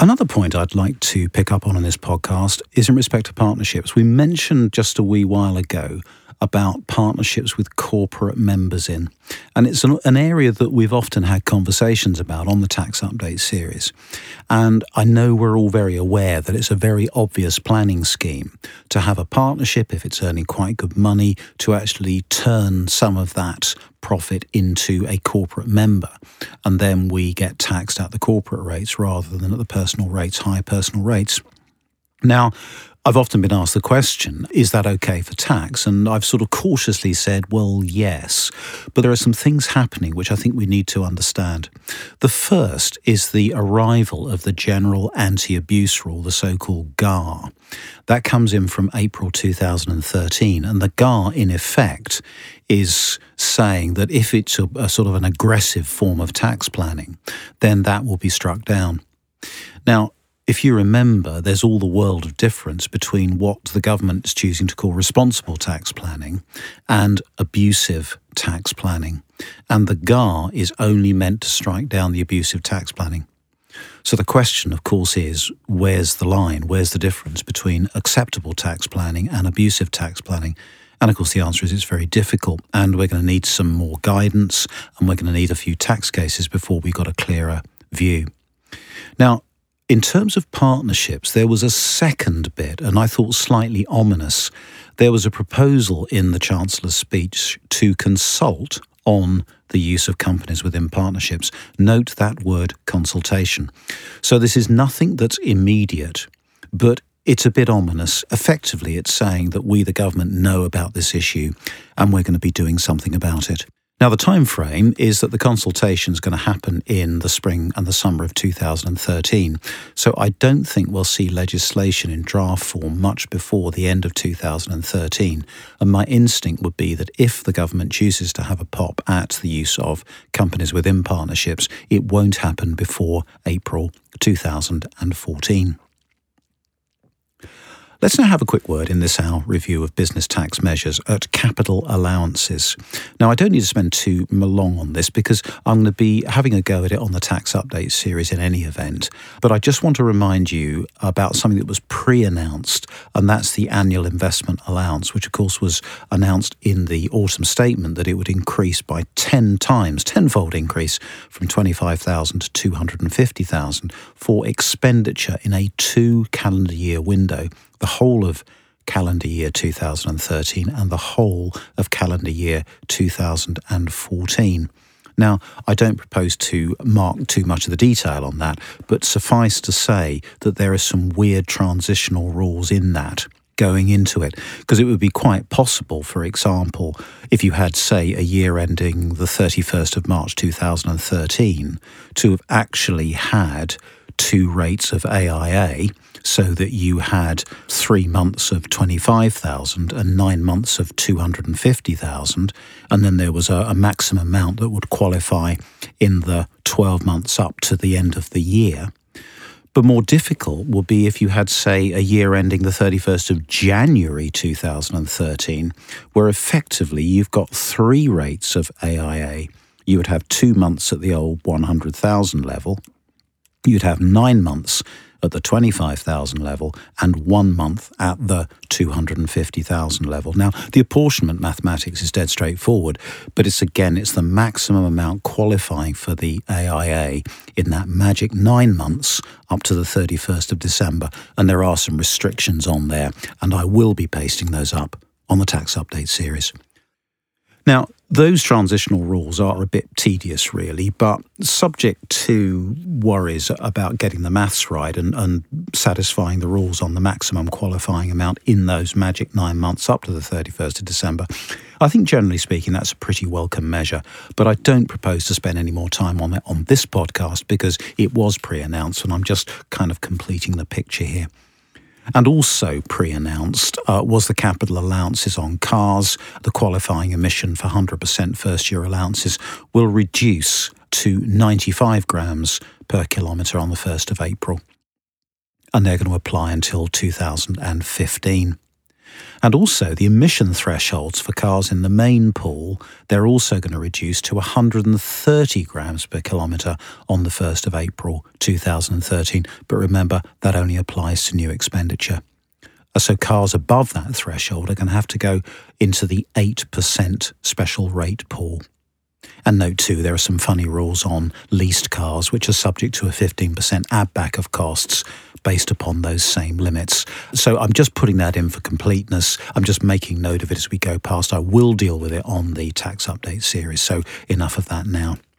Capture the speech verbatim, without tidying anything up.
Another point I'd like to pick up on in this podcast is in respect to partnerships. We mentioned just a wee while ago about partnerships with corporate members in. And it's an, an area that we've often had conversations about on the Tax Update series. And I know we're all very aware that it's a very obvious planning scheme to have a partnership, if it's earning quite good money, to actually turn some of that profit into a corporate member. And then we get taxed at the corporate rates rather than at the personal rates, high personal rates. Now, I've often been asked the question, is that okay for tax? And I've sort of cautiously said, well, yes. But there are some things happening which I think we need to understand. The first is the arrival of the General Anti-Abuse Rule, the so-called G A R. That comes in from April two thousand thirteen. And the G A R, in effect, is saying that if it's a, a sort of an aggressive form of tax planning, then that will be struck down. Now, if you remember, there's all the world of difference between what the government is choosing to call responsible tax planning and abusive tax planning. And the G A R is only meant to strike down the abusive tax planning. So the question, of course, is where's the line? Where's the difference between acceptable tax planning and abusive tax planning? And of course, the answer is it's very difficult. And we're going to need some more guidance, and we're going to need a few tax cases before we got a clearer view. Now, in terms of partnerships, there was a second bit, and I thought slightly ominous. There was a proposal in the Chancellor's speech to consult on the use of companies within partnerships. Note that word, consultation. So this is nothing that's immediate, but it's a bit ominous. Effectively, it's saying that we, the government, know about this issue and we're going to be doing something about it. Now, the time frame is that the consultation is going to happen in the spring and the summer of two thousand thirteen. So I don't think we'll see legislation in draft form much before the end of two thousand thirteen. And my instinct would be that if the government chooses to have a pop at the use of companies within partnerships, it won't happen before April two thousand fourteen. Let's now have a quick word in this our review of business tax measures at capital allowances. Now, I don't need to spend too long on this because I'm going to be having a go at it on the Tax Update series in any event. But I just want to remind you about something that was pre-announced, and that's the annual investment allowance, which of course was announced in the autumn statement that it would increase by ten times, tenfold increase from twenty-five thousand to two hundred fifty thousand for expenditure in a two calendar year window. The whole of calendar year two thousand thirteen and the whole of calendar year two thousand fourteen. Now, I don't propose to mark too much of the detail on that, but suffice to say that there are some weird transitional rules in that going into it, because it would be quite possible, for example, if you had, say, a year ending the thirty-first of March two thousand thirteen, to have actually had two rates of A I A, so that you had three months of twenty-five thousand and nine months of two hundred fifty thousand, and then there was a, a maximum amount that would qualify in the twelve months up to the end of the year. But more difficult would be if you had, say, a year ending the thirty-first of January two thousand thirteen, where effectively you've got three rates of A I A. You would have two months at the old one hundred thousand level, you'd have nine months at the twenty-five thousand level and one month at the two hundred fifty thousand level. Now, the apportionment mathematics is dead straightforward, but it's again, it's the maximum amount qualifying for the A I A in that magic nine months up to the thirty-first of December. And there are some restrictions on there, and I will be pasting those up on the Tax Update series. Now, those transitional rules are a bit tedious, really, but subject to worries about getting the maths right and, and satisfying the rules on the maximum qualifying amount in those magic nine months up to the thirty-first of December, I think generally speaking that's a pretty welcome measure. But I don't propose to spend any more time on it on this podcast because it was pre-announced and I'm just kind of completing the picture here. And also pre-announced uh, was the capital allowances on cars. The qualifying emission for one hundred percent first-year allowances will reduce to ninety-five grams per kilometre on the first of April. And they're going to apply until two thousand fifteen. And also the emission thresholds for cars in the main pool, they're also going to reduce to one hundred thirty grams per kilometre on the first of April two thousand thirteen. But remember, that only applies to new expenditure. So cars above that threshold are going to have to go into the eight percent special rate pool. And note too, there are some funny rules on leased cars which are subject to a fifteen percent add back of costs based upon those same limits. So I'm just putting that in for completeness. I'm just making note of it as we go past. I will deal with it on the tax update series. So enough of that now.